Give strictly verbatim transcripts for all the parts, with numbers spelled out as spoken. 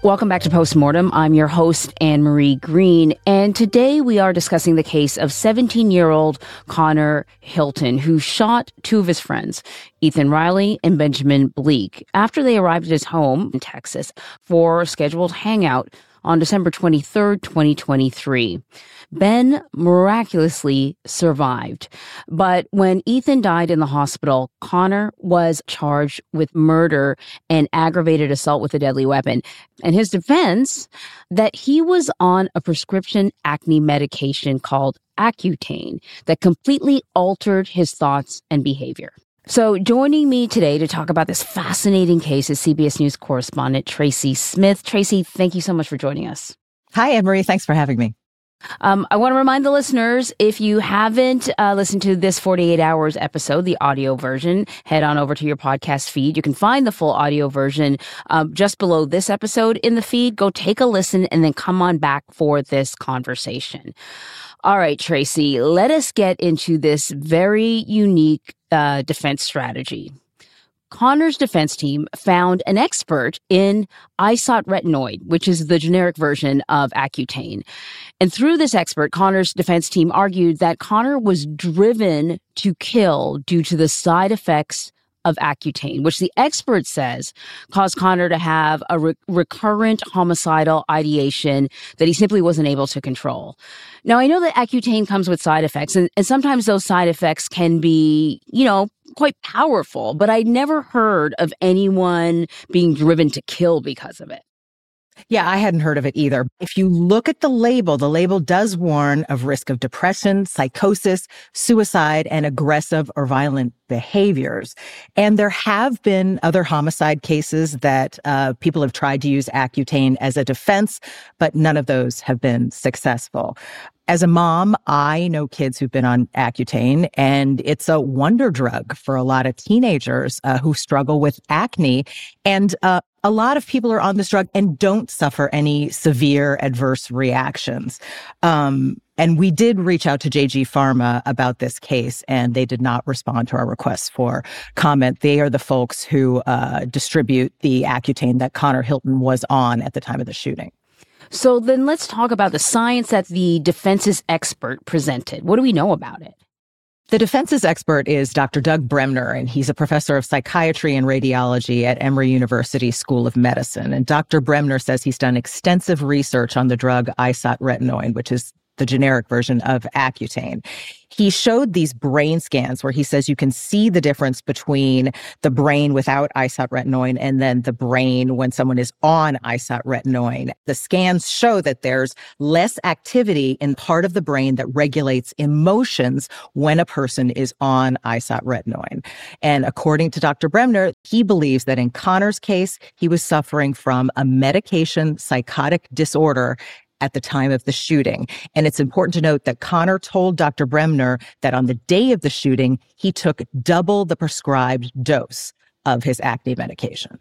Welcome back to Postmortem. I'm your host, Anne-Marie Green, and today we are discussing the case of seventeen-year-old Connor Hilton, who shot two of his friends, Ethan Riley and Benjamin Bleek, after they arrived at his home in Texas for a scheduled hangout on December twenty-third, twenty twenty-three. Ben miraculously survived. But when Ethan died in the hospital, Connor was charged with murder and aggravated assault with a deadly weapon. And his defense, that he was on a prescription acne medication called Accutane that completely altered his thoughts and behavior. So joining me today to talk about this fascinating case is C B S News correspondent Tracy Smith. Tracy, thank you so much for joining us. Hi, Anne-Marie. Thanks for having me. Um, I want to remind the listeners, if you haven't uh, listened to this forty-eight hours episode, the audio version, head on over to your podcast feed. You can find the full audio version um, just below this episode in the feed. Go take a listen and then come on back for this conversation. All right, Tracy, let us get into this very unique uh, defense strategy. Connor's defense team found an expert in isotretinoin, which is the generic version of Accutane. And through this expert, Connor's defense team argued that Connor was driven to kill due to the side effects of Accutane, which the expert says caused Connor to have a re- recurrent homicidal ideation that he simply wasn't able to control. Now, I know that Accutane comes with side effects, and, and sometimes those side effects can be, you know, quite powerful, but I never heard of anyone being driven to kill because of it. Yeah, I hadn't heard of it either. If you look at the label, the label does warn of risk of depression, psychosis, suicide, and aggressive or violent behaviors. And there have been other homicide cases that uh, people have tried to use Accutane as a defense, but none of those have been successful. As a mom, I know kids who've been on Accutane, and it's a wonder drug for a lot of teenagers uh, who struggle with acne. And uh, a lot of people are on this drug and don't suffer any severe adverse reactions. Um, and we did reach out to J G Pharma about this case, and they did not respond to our requests for comment. They are the folks who uh, distribute the Accutane that Connor Hilton was on at the time of the shooting. So then let's talk about the science that the defense's expert presented. What do we know about it? The defense's expert is Doctor Doug Bremner, and he's a professor of psychiatry and radiology at Emory University School of Medicine. And Doctor Bremner says he's done extensive research on the drug isotretinoin, which is the generic version of Accutane. He showed these brain scans where he says you can see the difference between the brain without isotretinoin and then the brain when someone is on isotretinoin. The scans show that there's less activity in part of the brain that regulates emotions when a person is on isotretinoin. And according to Doctor Bremner, he believes that in Connor's case, he was suffering from a medication psychotic disorder at the time of the shooting. And it's important to note that Connor told Doctor Bremner that on the day of the shooting, he took double the prescribed dose of his acne medication.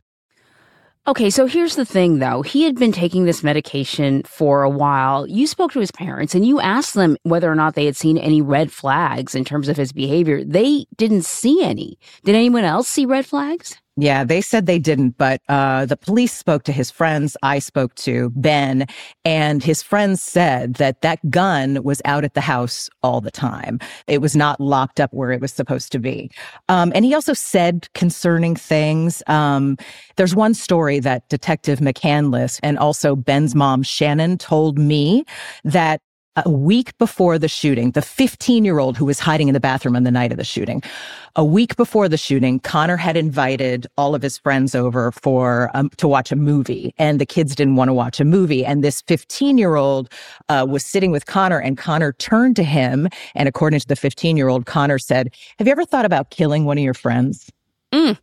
Okay, so here's the thing, though. He had been taking this medication for a while. You spoke to his parents and you asked them whether or not they had seen any red flags in terms of his behavior. They didn't see any. Did anyone else see red flags? Yeah, they said they didn't, but uh, the police spoke to his friends. I spoke to Ben, and his friends said that that gun was out at the house all the time. It was not locked up where it was supposed to be. Um, and he also said concerning things. Um, there's one story that Detective McCandless and also Ben's mom, Shannon, told me that a week before the shooting, the fifteen-year-old who was hiding in the bathroom on the night of the shooting, a week before the shooting, Connor had invited all of his friends over for um, to watch a movie, and the kids didn't want to watch a movie. And this fifteen-year-old uh, was sitting with Connor, and Connor turned to him, and according to the fifteen-year-old, Connor said, "Have you ever thought about killing one of your friends?" Mm.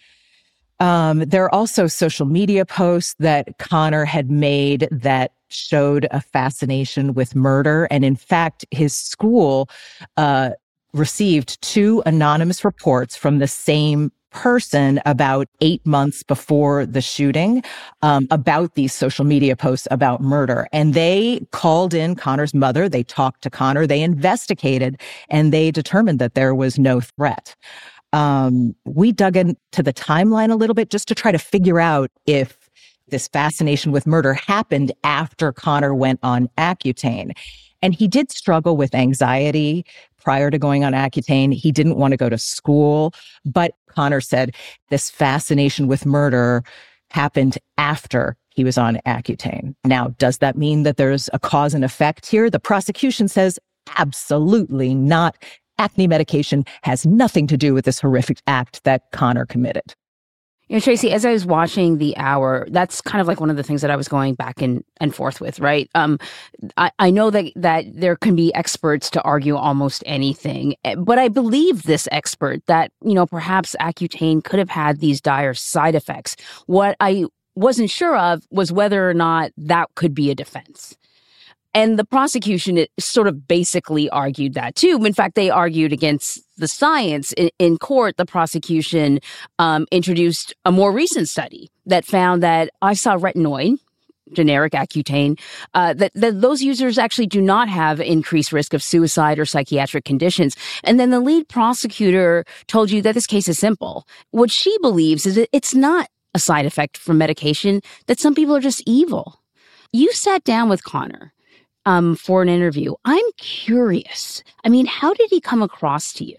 Um, there are also social media posts that Connor had made that showed a fascination with murder. And in fact, his school uh, received two anonymous reports from the same person about eight months before the shooting um, about these social media posts about murder. And they called in Connor's mother. They talked to Connor. They investigated, and they determined that there was no threat. Um, we dug into the timeline a little bit just to try to figure out if this fascination with murder happened after Connor went on Accutane. And he did struggle with anxiety prior to going on Accutane. He didn't want to go to school, but Connor said this fascination with murder happened after he was on Accutane. Now, does that mean that there's a cause and effect here? The prosecution says absolutely not. Acne medication has nothing to do with this horrific act that Connor committed. You know, Tracy, as I was watching The Hour, that's kind of like one of the things that I was going back and, and forth with, right? Um, I, I know that, that there can be experts to argue almost anything, but I believe this expert that, you know, perhaps Accutane could have had these dire side effects. What I wasn't sure of was whether or not that could be a defense. And the prosecution it sort of basically argued that too. In fact, they argued against the science. In, in court, the prosecution um, introduced a more recent study that found that isoretinoid, generic Accutane, uh, that, that those users actually do not have increased risk of suicide or psychiatric conditions. And then the lead prosecutor told you that this case is simple. What she believes is that it's not a side effect from medication, that some people are just evil. You sat down with Connor Um, for an interview. I'm curious. I mean, how did he come across to you?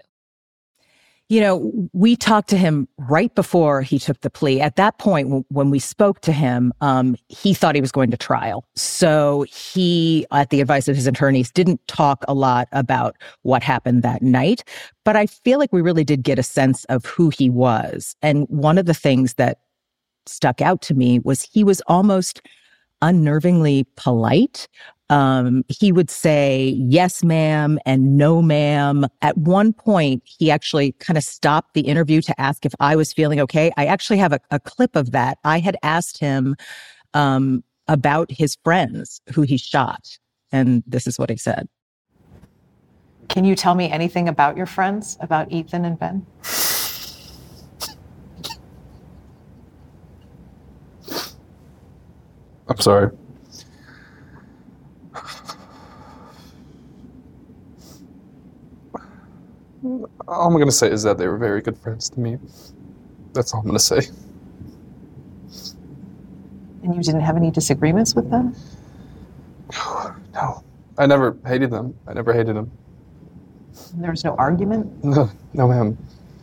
You know, we talked to him right before he took the plea. At that point, w- when we spoke to him, um, he thought he was going to trial. So he, at the advice of his attorneys, didn't talk a lot about what happened that night. But I feel like we really did get a sense of who he was. And one of the things that stuck out to me was he was almost unnervingly polite. Um, he would say, yes, ma'am, and no, ma'am. At one point, he actually kind of stopped the interview to ask if I was feeling okay. I actually have a, a clip of that. I had asked him um, about his friends who he shot, and this is what he said. Can you tell me anything about your friends, about Ethan and Ben? I'm sorry. All I'm going to say is that they were very good friends to me. That's all I'm going to say. And you didn't have any disagreements with them? No, no. I never hated them. I never hated them. There was no argument? No, no, ma'am.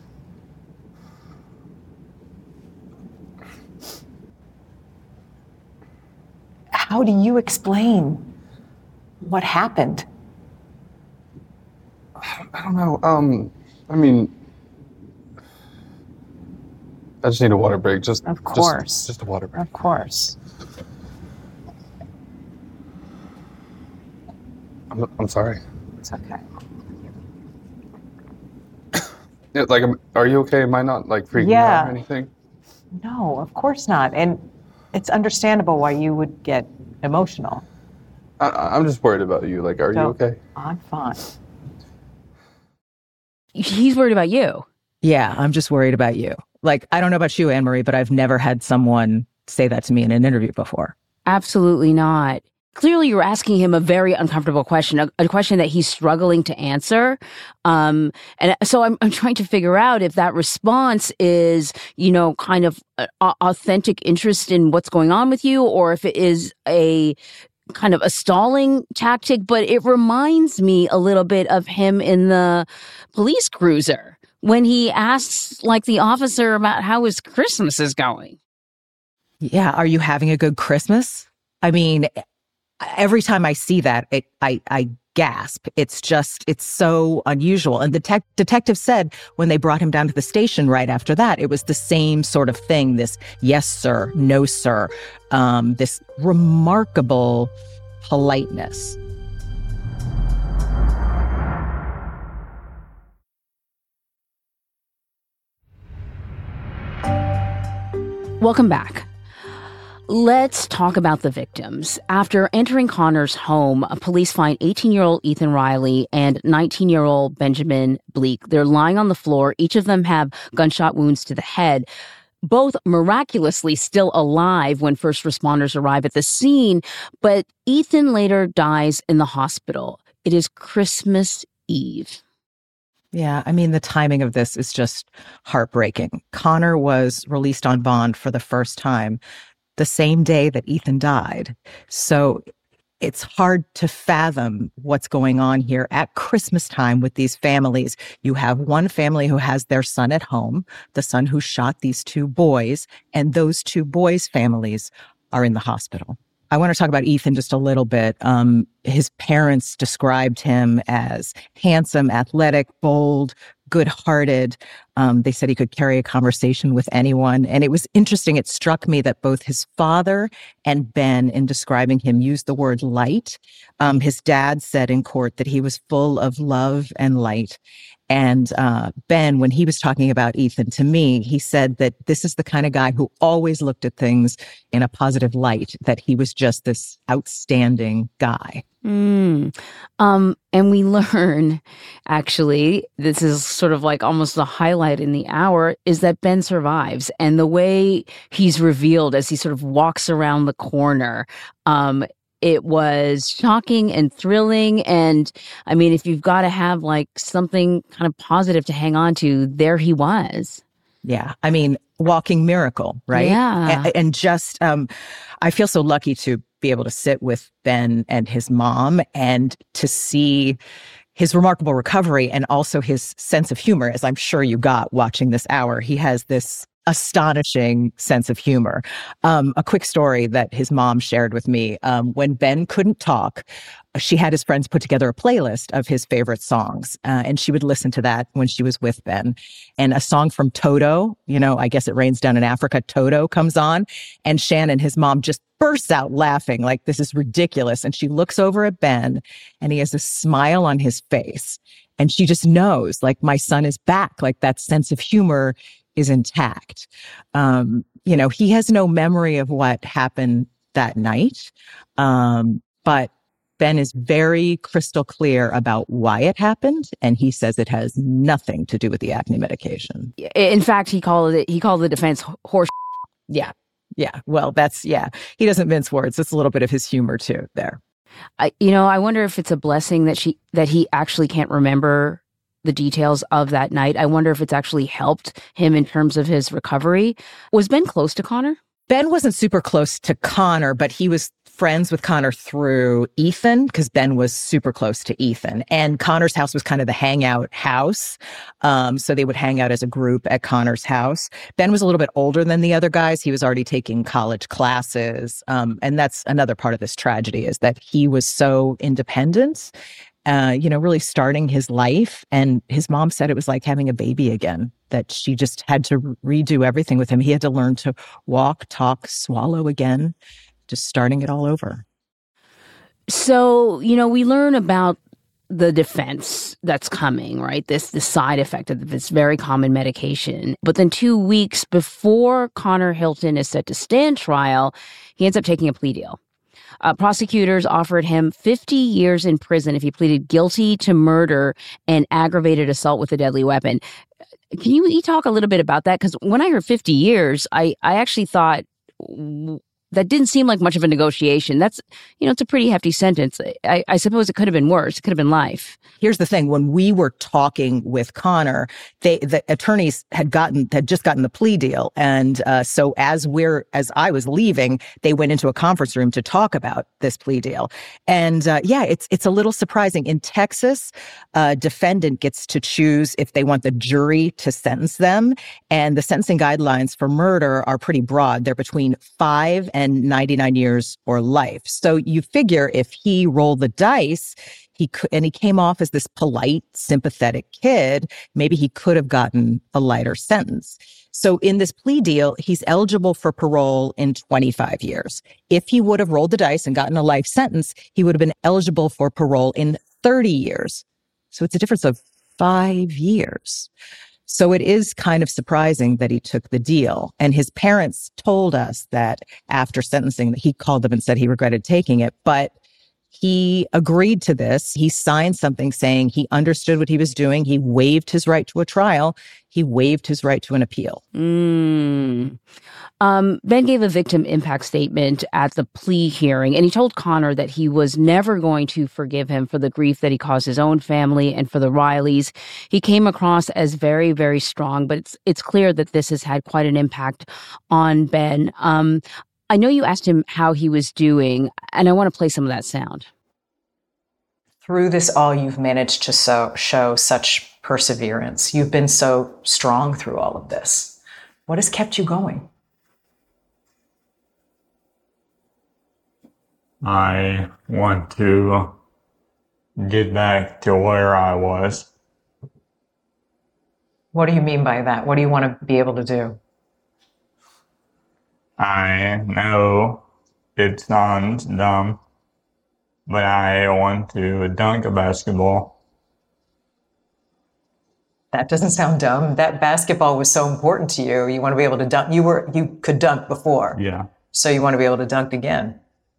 How do you explain what happened? I don't know. Um, I mean, I just need a water break. Just Of course. Just, just a water break. Of course. I'm, I'm sorry. It's okay. Yeah, like, am- are you okay? Am I not like freaking Yeah. out or anything? No, of course not. And it's understandable why you would get emotional. I, I- I'm just worried about you. Like, are you Don't- okay? I'm fine. He's worried about you. Yeah, I'm just worried about you. Like, I don't know about you, Anne-Marie, but I've never had someone say that to me in an interview before. Absolutely not. Clearly, you're asking him a very uncomfortable question, a, a question that he's struggling to answer. Um, and so I'm, I'm trying to figure out if that response is, you know, kind of a, a- authentic interest in what's going on with you, or if it is a kind of a stalling tactic. But it reminds me a little bit of him in the police cruiser when he asks, like, the officer about how his Christmas is going. Yeah, are you having a good Christmas? I mean, every time I see that, it, I, I gasp. It's just, it's so unusual. And the tech detective said when they brought him down to the station right after that, it was the same sort of thing, this yes, sir, no, sir, um, this remarkable politeness. Welcome back. Let's talk about the victims. After entering Connor's home, police find eighteen-year-old Ethan Riley and nineteen-year-old Benjamin Bleek. They're lying on the floor. Each of them have gunshot wounds to the head. Both miraculously still alive when first responders arrive at the scene, but Ethan later dies in the hospital. It is Christmas Eve. Yeah, I mean, the timing of this is just heartbreaking. Connor was released on bond for the first time the same day that Ethan died. So it's hard to fathom what's going on here at Christmas time with these families. You have one family who has their son at home, the son who shot these two boys, and those two boys' families are in the hospital. I want to talk about Ethan just a little bit. Um, his parents described him as handsome, athletic, bold, good-hearted. Um, they said he could carry a conversation with anyone. And it was interesting. It struck me that both his father and Ben, in describing him, used the word light. Um, his dad said in court that he was full of love and light. And uh, Ben, when he was talking about Ethan to me, he said that this is the kind of guy who always looked at things in a positive light, that he was just this outstanding guy. Mm. Um, and we learn, actually, this is sort of like almost the highlight in the hour, is that Ben survives. And the way he's revealed as he sort of walks around the corner, um, it was shocking and thrilling. And I mean, if you've got to have like something kind of positive to hang on to, there he was. Yeah. I mean, walking miracle, right? Yeah. And, and just, um, I feel so lucky to be able to sit with Ben and his mom and to see his remarkable recovery and also his sense of humor, as I'm sure you got watching this hour. He has this astonishing sense of humor. Um, a quick story that his mom shared with me. Um, when Ben couldn't talk, she had his friends put together a playlist of his favorite songs, uh, and she would listen to that when she was with Ben. And a song from Toto, you know, I guess it rains down in Africa, Toto comes on, and Shannon, his mom, just bursts out laughing like, this is ridiculous. And she looks over at Ben, and he has a smile on his face. And she just knows, like, my son is back. Like, that sense of humor is intact. Um, you know, he has no memory of what happened that night. Um, but Ben is very crystal clear about why it happened. And he says it has nothing to do with the acne medication. In fact, he called it, he called the defense horse. Yeah. Yeah. Well, that's, yeah. He doesn't mince words. It's a little bit of his humor too there. I, you know, I wonder if it's a blessing that she, that he actually can't remember the details of that night. I wonder if it's actually helped him in terms of his recovery. Was Ben close to Connor? Ben wasn't super close to Connor, but he was friends with Connor through Ethan, because Ben was super close to Ethan. And Connor's house was kind of the hangout house. Um, so they would hang out as a group at Connor's house. Ben was a little bit older than the other guys. He was already taking college classes. Um, and that's another part of this tragedy, is that he was so independent. Uh, you know, really starting his life. And his mom said it was like having a baby again, that she just had to redo everything with him. He had to learn to walk, talk, swallow again, just starting it all over. So, you know, we learn about the defense that's coming, right? This, the side effect of this very common medication. But then two weeks before Connor Hilton is set to stand trial, he ends up taking a plea deal. Uh, prosecutors offered him fifty years in prison if he pleaded guilty to murder and aggravated assault with a deadly weapon. Can you, you talk a little bit about that? Because when I heard fifty years, I, I actually thought w- that didn't seem like much of a negotiation. That's, you know, it's a pretty hefty sentence. I, I suppose it could have been worse. It could have been life. Here's the thing. When we were talking with Connor, they, the attorneys had gotten, had just gotten the plea deal. And uh, so as we're, as I was leaving, they went into a conference room to talk about this plea deal. And uh, yeah, it's, it's a little surprising. In Texas, a defendant gets to choose if they want the jury to sentence them. And the sentencing guidelines for murder are pretty broad. They're between five and ninety-nine years or life. So you figure if he rolled the dice, he could, and he came off as this polite, sympathetic kid, maybe he could have gotten a lighter sentence. So in this plea deal, he's eligible for parole in twenty-five years. If he would have rolled the dice and gotten a life sentence, he would have been eligible for parole in thirty years. So it's a difference of five years. So it is kind of surprising that he took the deal. And his parents told us that after sentencing, that he called them and said he regretted taking it. But he agreed to this. He signed something saying he understood what he was doing. He waived his right to a trial. He waived his right to an appeal. Mm. Um, Ben gave a victim impact statement at the plea hearing, and he told Connor that he was never going to forgive him for the grief that he caused his own family and for the Rileys. He came across as very, very strong, but it's it's clear that this has had quite an impact on Ben. Um, I know you asked him how he was doing, and I want to play some of that sound. Through this all, you've managed to so, show such perseverance. You've been so strong through all of this. What has kept you going? I want to get back to where I was. What do you mean by that? What do you want to be able to do? I know it sounds dumb, but I want to dunk a basketball. That doesn't sound dumb. That basketball was so important to you. You want to be able to dunk. You were you could dunk before. Yeah. So you want to be able to dunk again.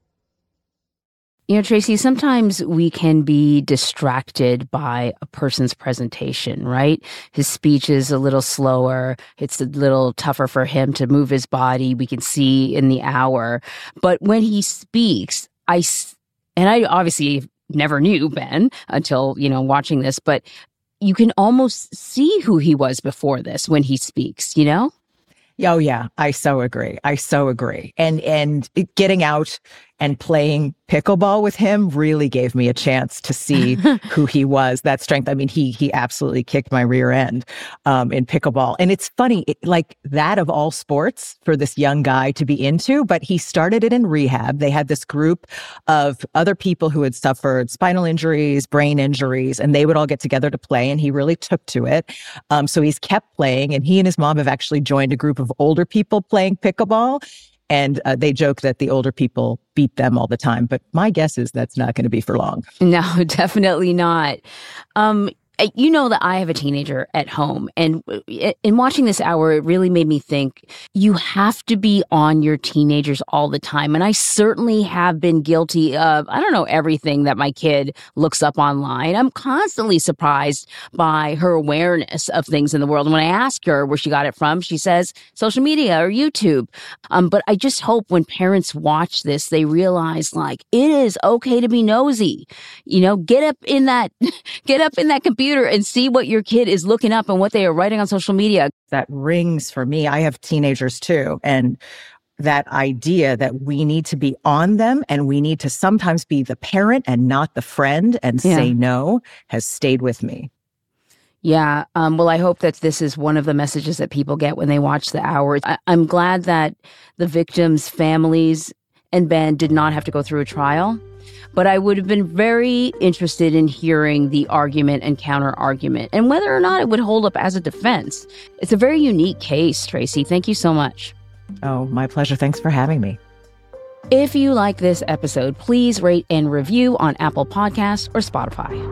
You know, Tracy, sometimes we can be distracted by a person's presentation, right? His speech is a little slower. It's a little tougher for him to move his body. We can see in the hour. But when he speaks, I, and I obviously never knew Ben until, you know, watching this, but you can almost see who he was before this when he speaks, you know? Oh, yeah. I so agree. I so agree. And, and getting out and playing pickleball with him really gave me a chance to see who he was, that strength. I mean, he he absolutely kicked my rear end um, in pickleball. And it's funny, it, like that of all sports for this young guy to be into, but he started it in rehab. They had this group of other people who had suffered spinal injuries, brain injuries, and they would all get together to play. And he really took to it. Um, so he's kept playing, and he and his mom have actually joined a group of older people playing pickleball. And uh, they joke that the older people beat them all the time. But my guess is that's not going to be for long. No, definitely not. Um, you know that I have a teenager at home. And in watching this hour, it really made me think you have to be on your teenagers all the time. And I certainly have been guilty of, I don't know, everything that my kid looks up online. I'm constantly surprised by her awareness of things in the world. And when I ask her where she got it from, she says social media or YouTube. Um, but I just hope when parents watch this, they realize like it is okay to be nosy. You know, get up in that, get up in that computer and see what your kid is looking up and what they are writing on social media. That rings for me. I have teenagers too. And that idea that we need to be on them and we need to sometimes be the parent and not the friend and Yeah. say no has stayed with me. Yeah. Um, well, I hope that this is one of the messages that people get when they watch the hour. I- I'm glad that the victims' families and Ben did not have to go through a trial. But I would have been very interested in hearing the argument and counter argument and whether or not it would hold up as a defense. It's a very unique case, Tracy. Thank you so much. Oh, my pleasure. Thanks for having me. If you like this episode, please rate and review on Apple Podcasts or Spotify.